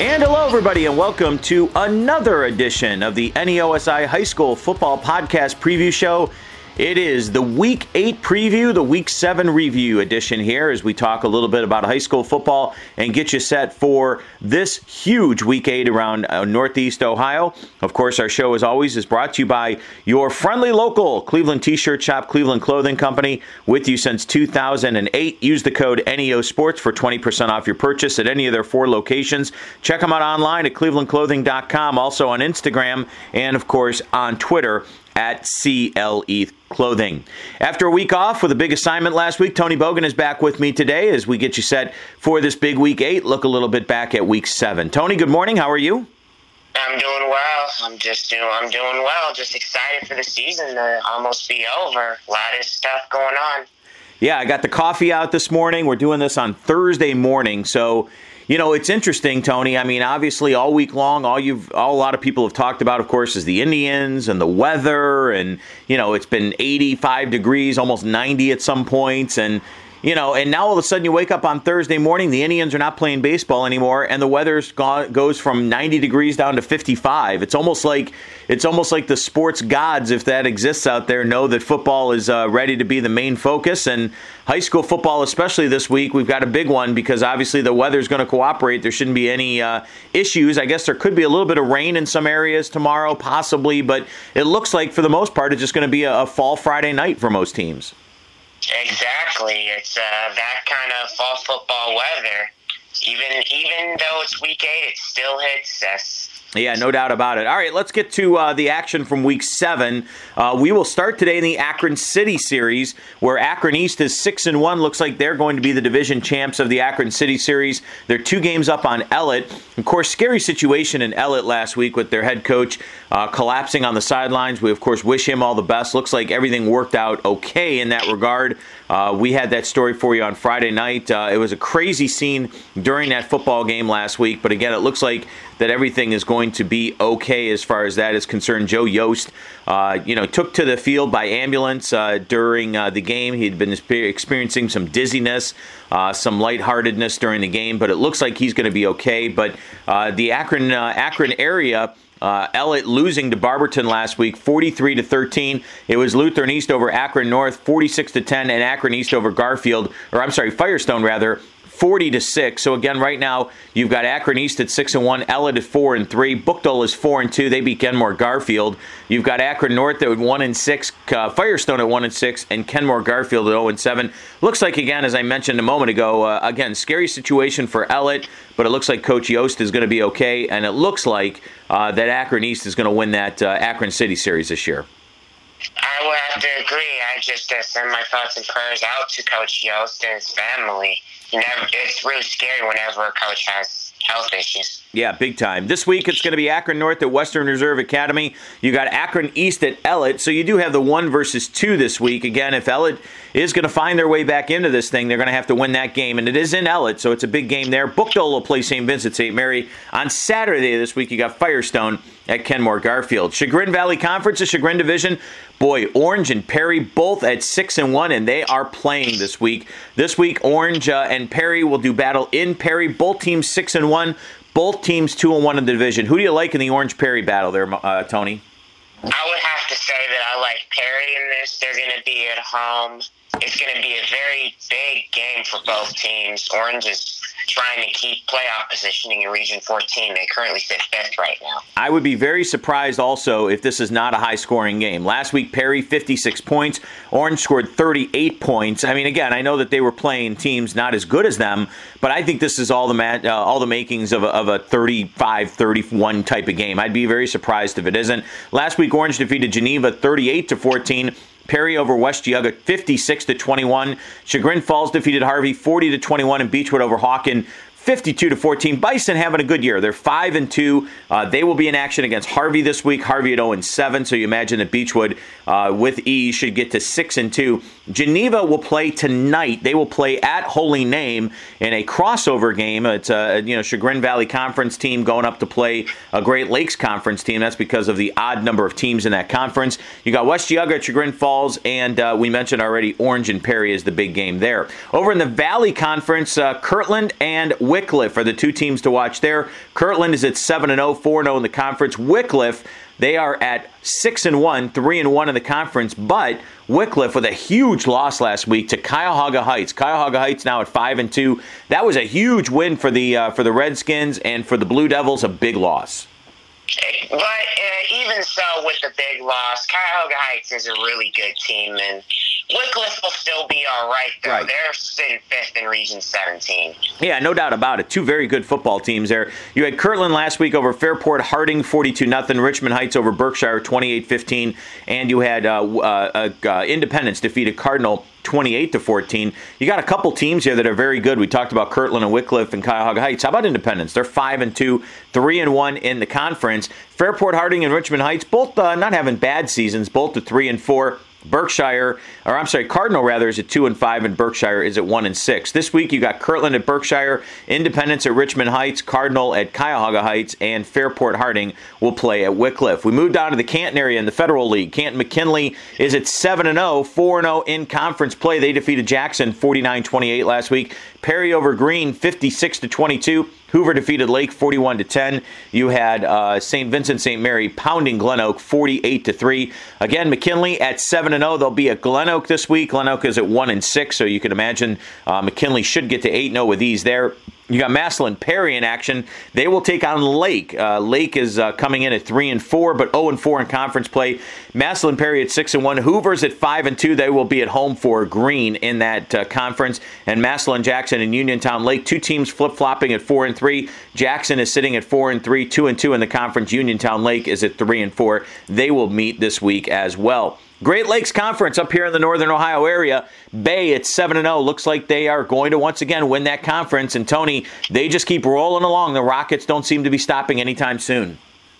And hello, everybody, and welcome to another edition of the NEOSI High School Football Podcast Preview Show. It is the Week 8 preview, the Week 7 review edition here as we talk a little bit about high school football and get you set for this huge Week 8 around Northeast Ohio. Of course, our show, as always, is brought to you by your friendly local Cleveland T-shirt shop, Cleveland Clothing Company, with you since 2008. Use the code NEOSports for 20% off your purchase at any of their 4 locations. Check them out online at clevelandclothing.com, also on Instagram, and, of course, on Twitter at CLE Clothing. After a week off with a big assignment last week, Tony Bogan is back with me today as we get you set for this big Week 8. Look a little bit back at Week 7. Tony, good morning. How are you? I'm doing well. I'm doing well. Just excited for the season to almost be over. A lot of stuff going on. Yeah, I got the coffee out this morning. We're doing this on Thursday morning, so you know, it's interesting, Tony. I mean, obviously, all week long, all a lot of people have talked about, of course, is the Indians and the weather. And, you know, it's been 85 degrees, almost 90 at some points. And, you know, and now all of a sudden you wake up on Thursday morning, the Indians are not playing baseball anymore, and the weather goes from 90 degrees down to 55. It's almost like the sports gods, if that exists out there, know that football is ready to be the main focus. And high school football, especially this week, we've got a big one because obviously the weather's going to cooperate. There shouldn't be any issues. I guess there could be a little bit of rain in some areas tomorrow, possibly, but it looks like for the most part it's just going to be a fall Friday night for most teams. Exactly. It's that kind of fall football weather. Even though it's Week 8, it still hits us. Yeah, no doubt about it. All right, let's get to the action from Week 7. We will start today in the Akron City Series, where Akron East is 6-1. Looks like they're going to be the division champs of the Akron City Series. They're 2 games up on Ellett. Of course, scary situation in Ellett last week with their head coach collapsing on the sidelines. We, of course, wish him all the best. Looks like everything worked out okay in that regard. We had that story for you on Friday night. It was a crazy scene during that football game last week, but again, it looks like that everything is going to be okay as far as that is concerned. Joe Yost, took to the field by ambulance during the game. He'd been experiencing some dizziness, some lightheartedness during the game, but it looks like he's going to be okay. But the Akron area, Ellett losing to Barberton last week, 43-13. It was Lutheran East over Akron North, 46-10, and Akron East over Firestone rather, 40-6. So again, right now you've got Akron East at 6-1, Ellett at 4-3, Bookdale is 4-2. They beat Kenmore Garfield. You've got Akron North at 1-6, Firestone at 1-6, and Kenmore Garfield at 0-7. Looks like, again, as I mentioned a moment ago, again, scary situation for Ellett, but it looks like Coach Yost is going to be okay, and it looks like that Akron East is going to win that Akron City Series this year. I would have to agree. I just send my thoughts and prayers out to Coach Yost and his family. It's really scary whenever a coach has health issues. Yeah, big time. This week it's going to be Akron North at Western Reserve Academy. You got Akron East at Ellett, so you do have the 1 versus 2 this week. Again, if Ellett is going to find their way back into this thing, they're going to have to win that game, and it is in Ellett, so it's a big game there. Bookdale will play St. Vincent St. Mary. On Saturday this week, you got Firestone at Kenmore Garfield. Chagrin Valley Conference, the Chagrin Division. Boy, Orange and Perry both at 6-1, and they are playing this week. This week, Orange and Perry will do battle in Perry. Both teams 6-1. Both teams 2-1 in the division. Who do you like in the Orange-Perry battle there, Tony? I would have to say that I like Perry in this. They're going to be at home. It's going to be a very big game for both teams. Orange is trying to keep playoff positioning in Region 14. They currently sit 5th right now. I would be very surprised also if this is not a high-scoring game. Last week, Perry, 56 points. Orange scored 38 points. I mean, again, I know that they were playing teams not as good as them, but I think this is all the makings of a 35-31 type of game. I'd be very surprised if it isn't. Last week, Orange defeated Geneva 38-14. Perry over West Geauga 56-21. Chagrin Falls defeated Harvey 40-21, and Beechwood over Hawken 52-14. Bison having a good year. They're 5-2. They will be in action against Harvey this week. Harvey at 0-7. So you imagine that Beechwood with ease should get to 6-2. Geneva will play tonight. They will play at Holy Name in a crossover game. It's a Chagrin Valley Conference team going up to play a Great Lakes Conference team. That's because of the odd number of teams in that conference. You got West Geauga at Chagrin Falls, and we mentioned already Orange and Perry is the big game there. Over in the Valley Conference, Kirtland and Wycliffe are the two teams to watch there. Kirtland is at 7-0, 4-0 in the conference. Wycliffe, they are at 6-1, 3-1 in the conference, but Wycliffe with a huge loss last week to Cuyahoga Heights. Cuyahoga Heights now at 5-2. That was a huge win for the Redskins, and for the Blue Devils, a big loss. But even so, with the big loss, Cuyahoga Heights is a really good team, and Wycliffe will still be all right, though. Right. They're sitting 5th in Region 17. Yeah, no doubt about it. Two very good football teams there. You had Kirtland last week over Fairport Harding, 42-0. Richmond Heights over Berkshire, 28-15. And you had Independence defeated Cardinal 28-14. You got a couple teams here that are very good. We talked about Kirtland and Wycliffe and Cuyahoga Heights. How about Independence? They're 5-2, 3-1 in the conference. Fairport Harding and Richmond Heights, both not having bad seasons, both at 3-4. Cardinal is at 2-5, and Berkshire is at 1-6. This week you got Kirtland at Berkshire, Independence at Richmond Heights, Cardinal at Cuyahoga Heights, and Fairport Harding will play at Wycliffe. We move down to the Canton area in the Federal League. Canton McKinley is at 7-0, 4-0 in conference play. They defeated Jackson 49-28 last week. Perry over Green 56-22. Hoover defeated Lake 41-10. You had St. Vincent St. Mary pounding Glen Oak 48-3. Again, McKinley at 7-0. They'll be at Glen Oak this week. Glen Oak is at 1-6, so you can imagine McKinley should get to 8-0 with ease there. You got Massillon Perry in action. They will take on Lake. Lake is coming in at 3-4, but 0-4 in conference play. Massillon Perry at 6-1. Hoover's at 5-2. They will be at home for Green in that conference. And Massillon Jackson and Uniontown Lake, two teams flip-flopping at 4-3. Jackson is sitting at 4-3, 2-2 in the conference. Uniontown Lake is at 3-4. They will meet this week as well. Great Lakes Conference up here in the Northern Ohio area. Bay at 7-0. Looks like they are going to once again win that conference. And Tony, they just keep rolling along. The Rockets don't seem to be stopping anytime soon.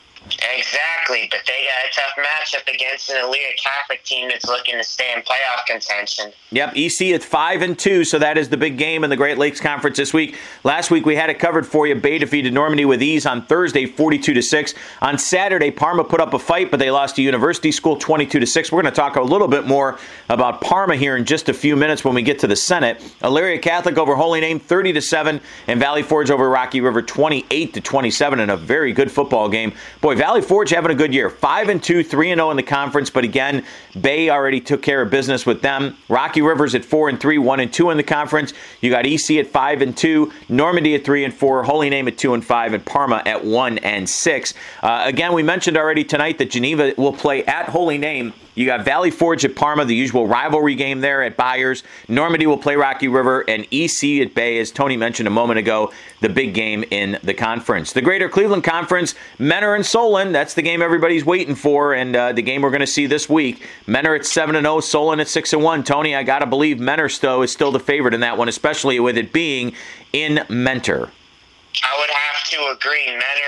Exactly, but they got a tough matchup against an Elyria Catholic team that's looking to stay in playoff contention. Yep, EC at 5-2, so that is the big game in the Great Lakes Conference this week. Last week we had it covered for you. Bay defeated Normandy with ease on Thursday, 42-6. On Saturday, Parma put up a fight, but they lost to University School 22-6. We're going to talk a little bit more about Parma here in just a few minutes when we get to the Senate. Elyria Catholic over Holy Name 30-7, and Valley Forge over Rocky River 28-27 in a very good football game. Boy, Valley Forge having a good year. 5-2, 3-0 in the conference, but again, Bay already took care of business with them. Rocky River's at 4-3, 1-2 in the conference. You got EC at 5-2, Normandy at 3-4, Holy Name at 2-5, and Parma at 1-6. Again, we mentioned already tonight that Geneva will play at Holy Name. You got Valley Forge at Parma, the usual rivalry game there at Byers. Normandy will play Rocky River, and EC at Bay, as Tony mentioned a moment ago, the big game in the conference. The Greater Cleveland Conference, Mentor and Solon, that's the game everybody's waiting for, and the game we're going to see this week. Mentor at 7-0, Solon at 6-1. Tony, I got to believe Mentor is still the favorite in that one, especially with it being in Mentor. I would have to agree.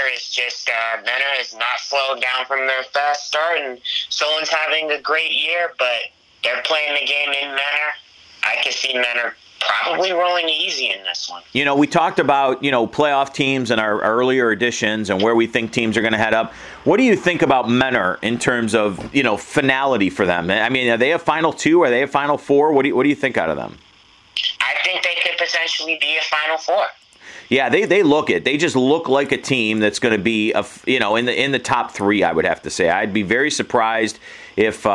Mentor is not slowed down from their fast start, and Solon's having a great year, but they're playing the game in Mentor. I can see Mentor probably rolling easy in this one. You know, we talked about, playoff teams in our earlier editions and where we think teams are going to head up. What do you think about Mentor in terms of, finality for them? I mean, are they a Final Two? Are they a Final Four? What do you think out of them? I think they could potentially be a Final Four. Yeah, they look it. They just look like a team that's going to be in the top three. I would have to say. I'd be very surprised if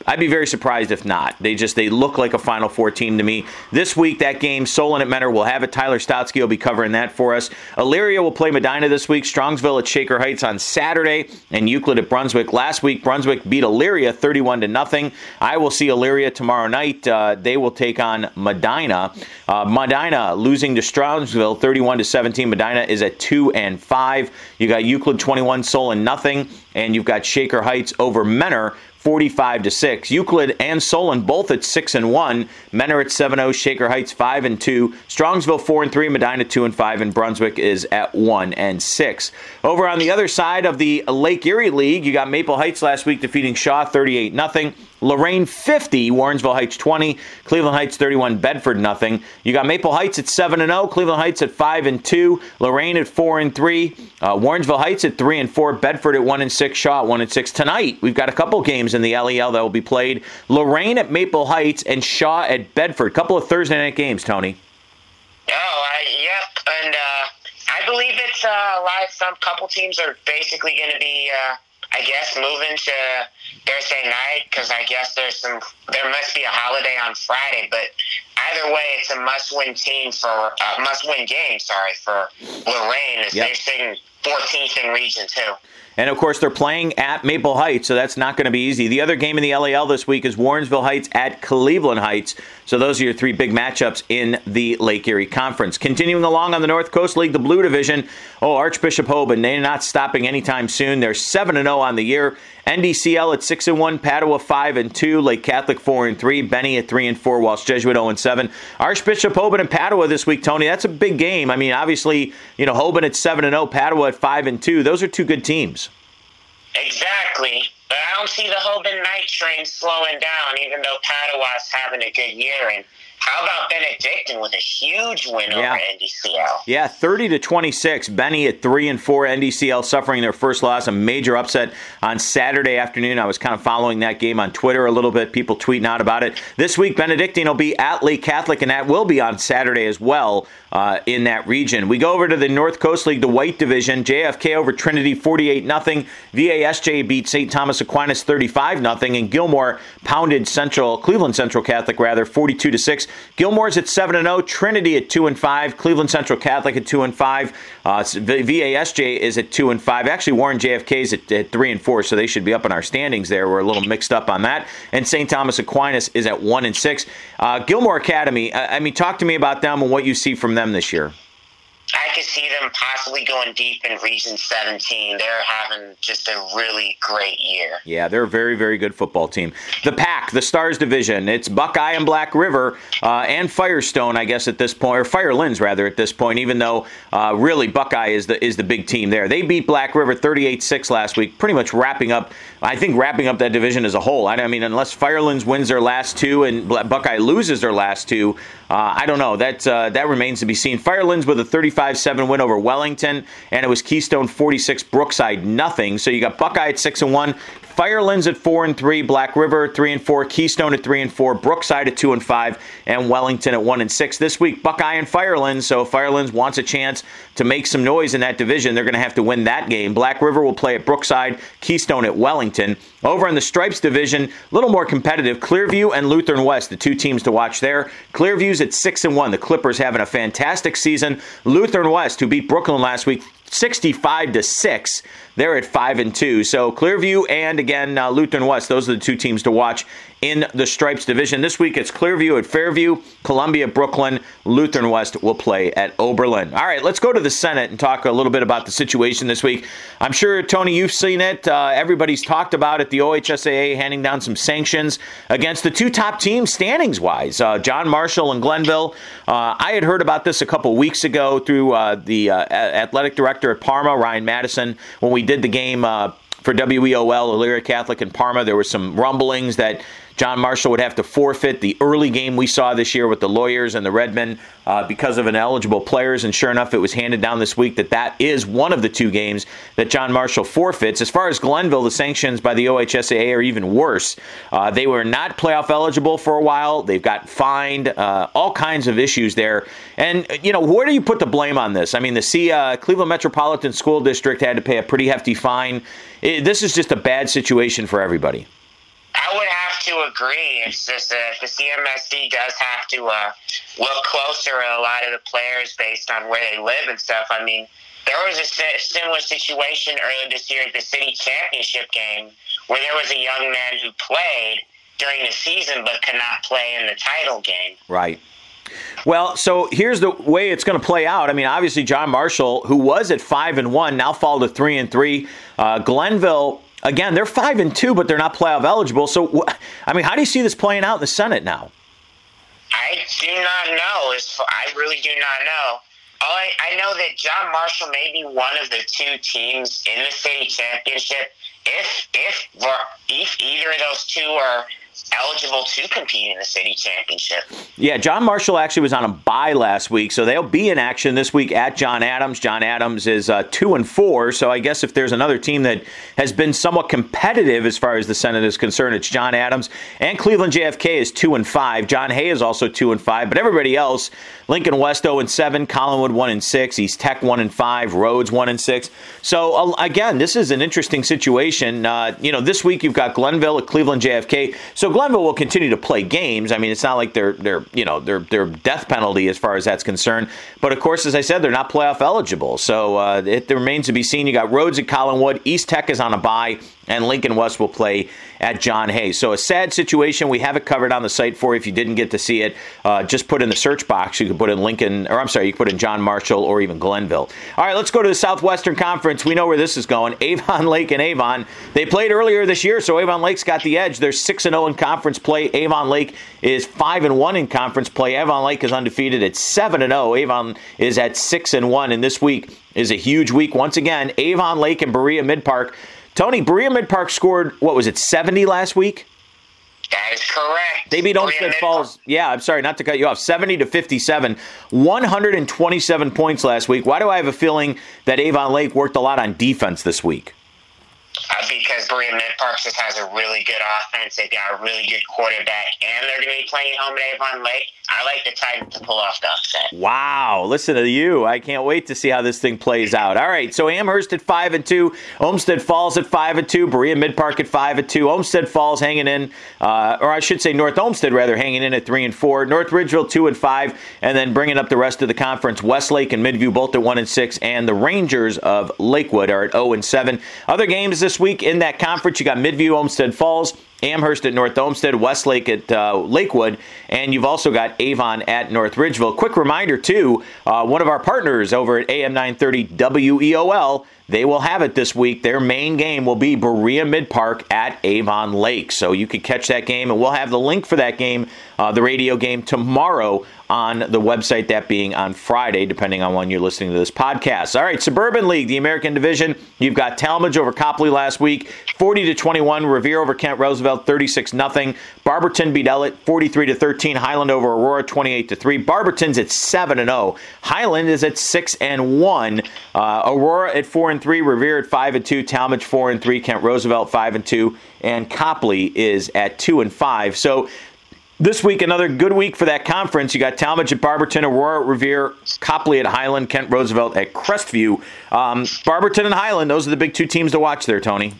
not. They look like a Final Four team to me. This week, that game, Solon at Mentor, will have it. Tyler Stotsky will be covering that for us. Elyria will play Medina this week. Strongsville at Shaker Heights on Saturday, and Euclid at Brunswick. Last week, Brunswick beat Elyria 31-0. I will see Elyria tomorrow night. They will take on Medina. Medina losing to Strongsville 31-17. Medina is at 2-5. You got Euclid 21, Solon nothing, and you've got Shaker Heights over Mentor 45-6. Euclid and Solon both at 6-1. Mentor at 7-0. Shaker Heights 5-2. Strongsville 4-3. Medina 2-5. And Brunswick is at 1-6. Over on the other side of the Lake Erie League, you got Maple Heights last week defeating Shaw 38-0. Lorraine 50, Warrensville Heights 20, Cleveland Heights 31, Bedford nothing. You got Maple Heights at 7-0, Cleveland Heights at 5-2, Lorraine at 4-3, Warrensville Heights at 3-4, Bedford at 1-6, Shaw at 1-6. Tonight, we've got a couple games in the LEL that will be played. Lorraine at Maple Heights and Shaw at Bedford. Couple of Thursday night games, Tony. Yep, and I believe it's some couple teams are basically going to be, I guess, moving to Thursday night because I guess there must be a holiday on Friday. But either way, it's a must-win game for Lorraine as they're sitting 14th in Region 2. And, of course, they're playing at Maple Heights, so that's not going to be easy. The other game in the LAL this week is Warrensville Heights at Cleveland Heights. So those are your three big matchups in the Lake Erie Conference. Continuing along on the North Coast League, the Blue Division. Archbishop Hoban, they're not stopping anytime soon. They're 7-0 on the year. NDCL at 6-1, Padua 5-2, Lake Catholic 4-3, Benny at 3-4, whilst Jesuit 0-7. Archbishop Hoban and Padua this week, Tony. That's a big game. I mean, obviously, Hoban at 7-0, Padua at 5-2. Those are two good teams. Exactly. But I don't see the Hoban night train slowing down, even though Padua's having a good year. And how about Benedictine with a huge win over NDCL? Yeah, 30-26. Benny at 3-4. NDCL suffering their first loss, a major upset on Saturday afternoon. I was kind of following that game on Twitter a little bit, people tweeting out about it. This week, Benedictine will be at Lake Catholic, and that will be on Saturday as well in that region. We go over to the North Coast League, the White Division. JFK over Trinity 48-0. VASJ beat St. Thomas Aquinas 35-0, and Gilmore pounded Cleveland Central Catholic 42-6. Gilmore's at 7-0, Trinity at 2-5, Cleveland Central Catholic at 2-5. VASJ is at 2-5. Actually, Warren JFK's at 3-4, so they should be up in our standings there. We're a little mixed up on that. And St. Thomas Aquinas is at 1-6. Gilmore Academy, talk to me about them and what you see from them this year. I could see them possibly going deep in Region 17. They're having just a really great year. Yeah, they're a very, very good football team. The PAC, the Stars Division, it's Buckeye and Black River and Firestone, I guess, at this point, or Firelands, rather, at this point, even though really Buckeye is the big team there. They beat Black River 38-6 last week, pretty much wrapping up that division as a whole. I mean, unless Firelands wins their last two and Buckeye loses their last two, I don't know. That remains to be seen. Firelands with a 35-7 win over Wellington, and it was Keystone 46, Brookside nothing. So you got Buckeye at 6-1, Firelands at 4-3, Black River 3-4, Keystone at 3-4, Brookside at 2-5, and Wellington at 1-6. This week, Buckeye and Firelands. So if Firelands wants a chance to make some noise in that division, they're going to have to win that game. Black River will play at Brookside, Keystone at Wellington. Over in the Stripes division, a little more competitive. Clearview and Lutheran West, the two teams to watch there. Clearview's at 6-1. The Clippers having a fantastic season. Lutheran West, who beat Brooklyn last week, 65-6. They're at 5-2. So Clearview and again Lutheran West. Those are the two teams to watch in the Stripes division. This week it's Clearview at Fairview, Columbia, Brooklyn. Lutheran West will play at Oberlin. All right, let's go to the Senate and talk a little bit about the situation this week. I'm sure, Tony, you've seen it. Everybody's talked about it. The OHSAA handing down some sanctions against the two top teams standings-wise, John Marshall and Glenville. I had heard about this a couple weeks ago through the athletic director at Parma, Ryan Madison, when we did the game for WEOL, Elyria Catholic in Parma. There were some rumblings that John Marshall would have to forfeit the early game we saw this year with the Lawyers and the Redmen because of ineligible players. And sure enough, it was handed down this week that is one of the two games that John Marshall forfeits. As far as Glenville, the sanctions by the OHSAA are even worse. They were not playoff eligible for a while. They've got fined, all kinds of issues there. And, where do you put the blame on this? I mean, the Cleveland Metropolitan School District had to pay a pretty hefty fine. This is just a bad situation for everybody. I would have to agree. It's just that the CMSD does have to look closer at a lot of the players based on where they live and stuff. I mean, there was a similar situation earlier this year at the city championship game where there was a young man who played during the season but could not play in the title game. Right. Well, so here's the way it's going to play out. I mean, obviously, John Marshall, who was at 5-1, now fall to 3-3. Glenville, again, they're 5-2, but they're not playoff eligible. So, how do you see this playing out in the Senate now? I do not know. I really do not know. I know that John Marshall may be one of the two teams in the city championship. If either of those two are eligible to compete in the city championship. Yeah, John Marshall actually was on a bye last week, so they'll be in action this week at John Adams. John Adams is 2-4, so I guess if there's another team that has been somewhat competitive as far as the Senate is concerned, it's John Adams. And Cleveland JFK is 2-5. John Hay is also 2-5, but everybody else, Lincoln West 0-7, Collinwood 1-6, East Tech 1-5, Rhodes 1-6. So again, this is an interesting situation. This week you've got Glenville at Cleveland JFK. So Glenville will continue to play games. I mean, it's not like they're death penalty as far as that's concerned. But of course, as I said, they're not playoff eligible. So it remains to be seen. You got Rhodes at Collinwood. East Tech is on a bye, and Lincoln West will play at John Hay. So a sad situation. We have it covered on the site for you. If you didn't get to see it, just put in the search box. You can put in you can put in John Marshall or even Glenville. All right, let's go to the Southwestern Conference. We know where this is going. Avon Lake and Avon. They played earlier this year, so Avon Lake's got the edge. They're 6-0 in conference play. Avon Lake is 5-1 in conference play. Avon Lake is undefeated at 7-0. Avon is at 6-1, and this week is a huge week. Once again, Avon Lake and Berea Mid-Park. Tony, Berea Mid-Park scored, 70 last week? That is correct. They beat Olmsted Falls. Yeah, I'm sorry, not to cut you off. 70-57, 127 points last week. Why do I have a feeling that Avon Lake worked a lot on defense this week? Because Berea Mid-Park just has a really good offense. They've got a really good quarterback, and they're going to be playing home at Avon Lake. I like the Titans to pull off the upset. Wow, listen to you. I can't wait to see how this thing plays out. All right, so Amherst at 5-2, Olmsted Falls at 5-2, Berea Mid-Park at 5-2, Olmsted Falls hanging in, or I should say North Olmsted rather, hanging in at 3-4, North Ridgeville 2-5, and then bringing up the rest of the conference, Westlake and Midview both at 1-6, and the Rangers of Lakewood are at 0-7. Other games this week in that conference, you got Midview, Olmsted Falls, Amherst at North Olmsted, Westlake at Lakewood, and you've also got Avon at North Ridgeville. Quick reminder, too, one of our partners over at AM 930 WEOL, they will have it this week. Their main game will be Berea Mid-Park at Avon Lake. So you can catch that game, and we'll have the link for that game, the radio game, tomorrow on the website, that being on Friday, depending on when you're listening to this podcast. All right, Suburban League, the American Division. You've got Talmadge over Copley last week, 40-21. Revere over Kent Roosevelt, 36-0. Barberton beat Ellett, 43-13. Highland over Aurora, 28-3. Barberton's at 7-0. Highland is at 6-1. Aurora at 4-3. Revere at 5-2. Talmadge 4-3. Kent Roosevelt 5-2. And Copley is at 2-5. So this week, another good week for that conference. You got Talmadge at Barberton, Aurora at Revere, Copley at Highland, Kent Roosevelt at Crestview. Barberton and Highland, those are the big two teams to watch there, Tony.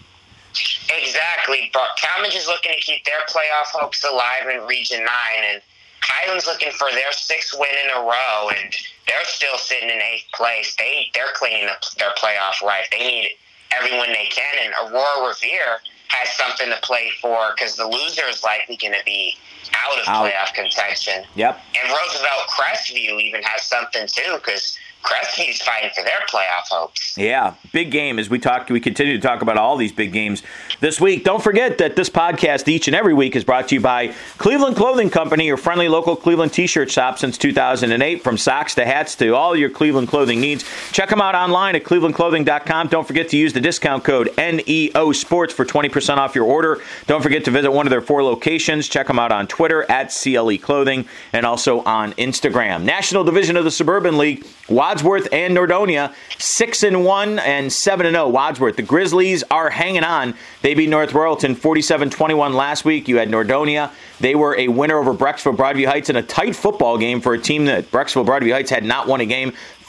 Exactly. Talmadge is looking to keep their playoff hopes alive in Region 9, and Highland's looking for their 6th win in a row, and they're still sitting in 8th place. They're cleaning up their playoff life. They need every win they can, and Aurora Revere has something to play for because the loser is likely going to be out of playoff contention. Yep. And Roosevelt Crestview even has something too because Crestview's fighting for their playoff hopes. Yeah, big game as we continue to talk about all these big games this week. Don't forget that this podcast each and every week is brought to you by Cleveland Clothing Company, your friendly local Cleveland t-shirt shop since 2008. From socks to hats to all your Cleveland clothing needs. Check them out online at clevelandclothing.com. Don't forget to use the discount code NEO Sports for 20% off your order. Don't forget to visit one of their 4 locations. Check them out on Twitter at CLE Clothing and also on Instagram. National Division of the Suburban League, Wadsworth and Nordonia, 6-1 and 7-0. Wadsworth. The Grizzlies are hanging on. They beat North Royalton 47-21 last week. You had Nordonia. They were a winner over Brecksville Broadview Heights in a tight football game for a team that Brecksville Broadview Heights had not won a game.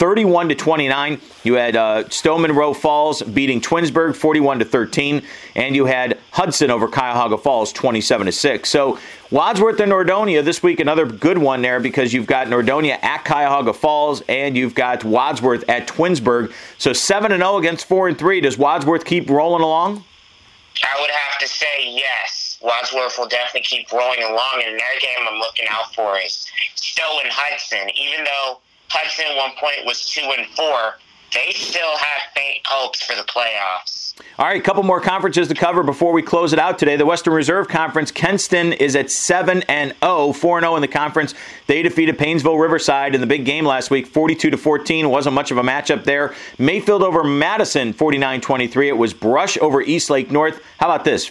31-29. You had Stoneman Row Falls beating Twinsburg 41-13, and you had Hudson over Cuyahoga Falls 27-6. So Wadsworth and Nordonia this week, another good one there because you've got Nordonia at Cuyahoga Falls and you've got Wadsworth at Twinsburg. So 7-0 against 4-3. Does Wadsworth keep rolling along? I would have to say yes. Wadsworth will definitely keep rolling along, and their game I'm looking out for is Stowe and Hudson. Even though Hudson at one point was 2-4, they still have faint hopes for the playoffs. All right, a couple more conferences to cover before we close it out today. The Western Reserve Conference, Kenston is at 7-0, 4-0 in the conference. They defeated Painesville Riverside in the big game last week, 42-14. Wasn't much of a matchup there. Mayfield over Madison, 49-23. It was Brush over Eastlake North. How about this?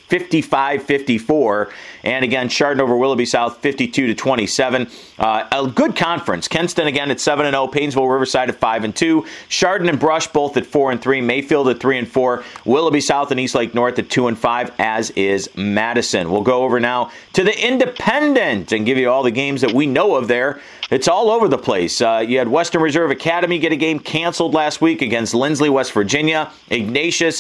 55-54. And again, Chardon over Willoughby South, 52-27. A good conference. Kenston again at 7-0. Painesville Riverside at 5-2. Chardon and Brush both at 4-3. Mayfield at 3-4. Willoughby South and Eastlake North at 2-5, as is Madison. We'll go over now to the Independent and give you all the games that we know of there. It's all over the place. You had Western Reserve Academy get a game canceled last week against Lindsley, West Virginia. Ignatius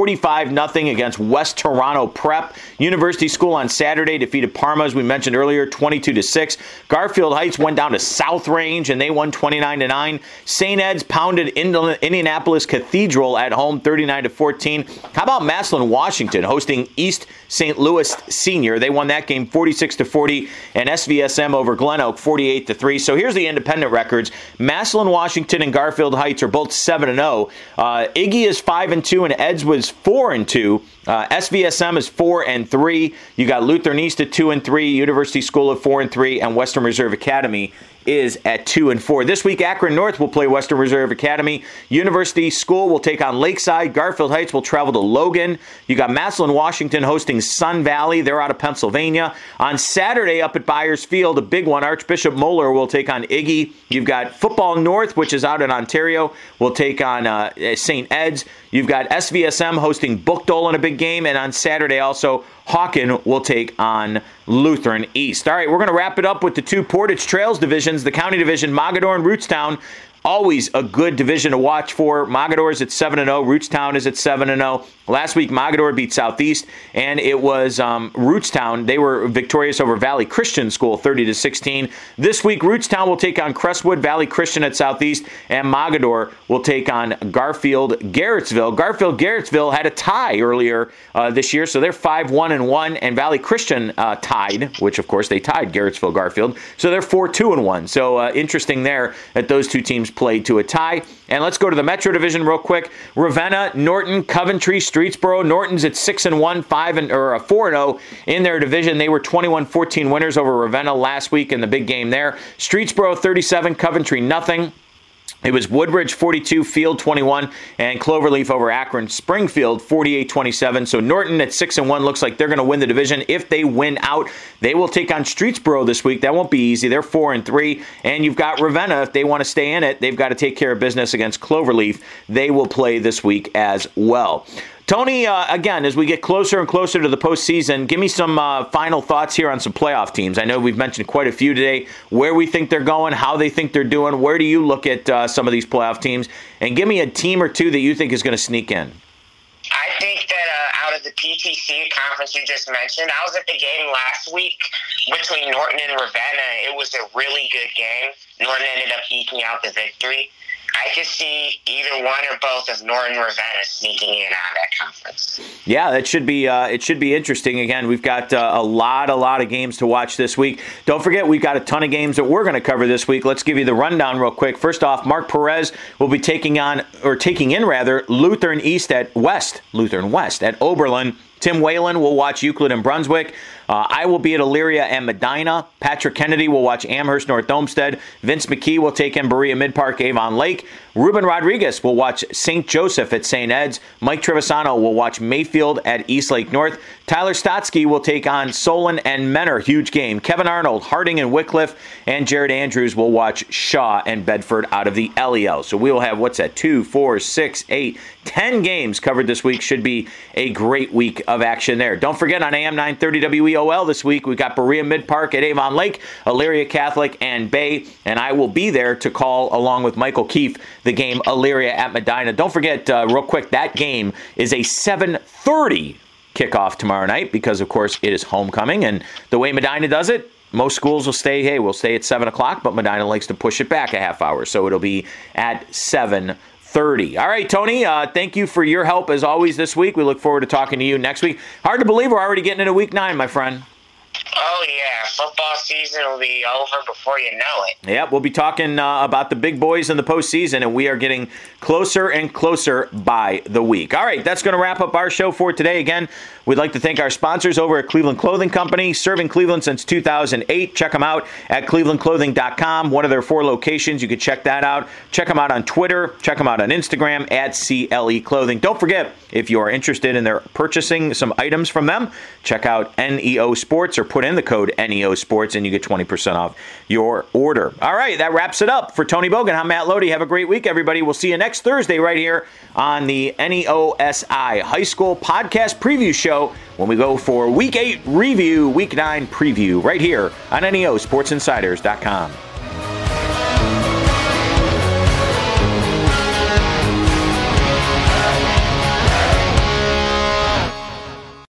45-0 against West Toronto Prep. University School on Saturday defeated Parma, as we mentioned earlier, 22-6. Garfield Heights went down to South Range, and they won 29-9. St. Ed's pounded Indianapolis Cathedral at home, 39-14. How about Massillon, Washington, hosting East St. Louis Senior? They won that game 46-40, and SVSM over Glen Oak, 48-3. So here's the independent records. Massillon, Washington, and Garfield Heights are both 7-0. Iggy is 5-2, and Ed's was 4-2. SVSM is 4-3. You got Lutheran East at 2-3, University School at 4-3, and Western Reserve Academy is at 2-4. This week, Akron North will play Western Reserve Academy. University School will take on Lakeside. Garfield Heights will travel to Logan. You got Massillon, Washington hosting Sun Valley. They're out of Pennsylvania. On Saturday, up at Byers Field, a big one, Archbishop Moeller will take on Iggy. You've got Football North, which is out in Ontario, will take on St. Ed's. You've got SVSM hosting Bookdole in a big game. And on Saturday also, Hawken will take on Lutheran East. All right, we're going to wrap it up with the two Portage Trails divisions, the county division, Mogadore and Rootstown. Always a good division to watch for. Mogadore is at 7-0. Rootstown is at 7-0. Last week, Mogadore beat Southeast, and it was Rootstown. They were victorious over Valley Christian School, 30-16. This week, Rootstown will take on Crestwood, Valley Christian at Southeast, and Mogadore will take on Garfield Garrettsville. Garfield Garrettsville had a tie earlier this year, so they're 5-1-1, and Valley Christian tied, which of course they tied Garrettsville Garfield, so they're 4-2-1. So interesting there that those two teams played to a tie. And let's go to the Metro Division real quick. Ravenna, Norton, Coventry, Streetsboro. Norton's at 6-1, 4-0 in their division. They were 21-14 winners over Ravenna last week in the big game there. Streetsboro 37, Coventry nothing. It was Woodbridge 42, Field 21, and Cloverleaf over Akron Springfield 48-27. So Norton at 6-1 looks like they're going to win the division. If they win out, they will take on Streetsboro this week. That won't be easy. They're 4-3. And you've got Ravenna. If they want to stay in it, they've got to take care of business against Cloverleaf. They will play this week as well. Tony, again, as we get closer and closer to the postseason, give me some final thoughts here on some playoff teams. I know we've mentioned quite a few today, where we think they're going, how they think they're doing. Where do you look at some of these playoff teams? And give me a team or two that you think is going to sneak in. I think that out of the PTC conference you just mentioned, I was at the game last week between Norton and Ravenna. It was a really good game. Norton ended up eking out the victory. I could see either one or both of Norton and Ravenna sneaking in out of that conference. Yeah, that should be it should be interesting. Again, we've got a lot of games to watch this week. Don't forget, we've got a ton of games that we're going to cover this week. Let's give you the rundown real quick. First off, Mark Perez will be taking in Lutheran West at Oberlin. Tim Whalen will watch Euclid and Brunswick. I will be at Elyria and Medina. Patrick Kennedy will watch Amherst North Olmsted. Vince McKee will take in Berea Mid-Park Avon Lake. Ruben Rodriguez will watch St. Joseph at St. Ed's. Mike Trevisano will watch Mayfield at Eastlake North. Tyler Stotsky will take on Solon and Menor. Huge game. Kevin Arnold, Harding and Wycliffe. And Jared Andrews will watch Shaw and Bedford out of the LEL. So we will have, 2, 4, 6, 8, 10 games covered this week. Should be a great week of action there. Don't forget, on AM 930 WEOL this week, we've got Berea Mid-Park at Avon Lake, Elyria Catholic, and Bay. And I will be there to call, along with Michael Keefe, the game Elyria at Medina. Don't forget, real quick, that game is a 7:30 kickoff tomorrow night because, of course, it is homecoming. And the way Medina does it, most schools will we'll stay at 7 o'clock, but Medina likes to push it back a half hour. So it'll be at 7:30. All right, Tony, thank you for your help as always this week. We look forward to talking to you next week. Hard to believe we're already getting into week 9, my friend. Oh, yeah. Football season will be over before you know it. Yeah, we'll be talking about the big boys in the postseason, and we are getting closer and closer by the week. All right, that's going to wrap up our show for today. Again, we'd like to thank our sponsors over at Cleveland Clothing Company, serving Cleveland since 2008. Check them out at clevelandclothing.com, one of their 4 locations. You can check that out. Check them out on Twitter. Check them out on Instagram at CLE Clothing. Don't forget, if you are interested in their purchasing some items from them, check out NEO Sports or put in the code NEO Sports and you get 20% off your order. All right, that wraps it up. For Tony Bogan, I'm Matt Lodi. Have a great week, everybody. We'll see you next Thursday right here on the NEOSI High School Podcast Preview Show when we go for Week 8 review, Week 9 preview right here on NEOSportsInsiders.com.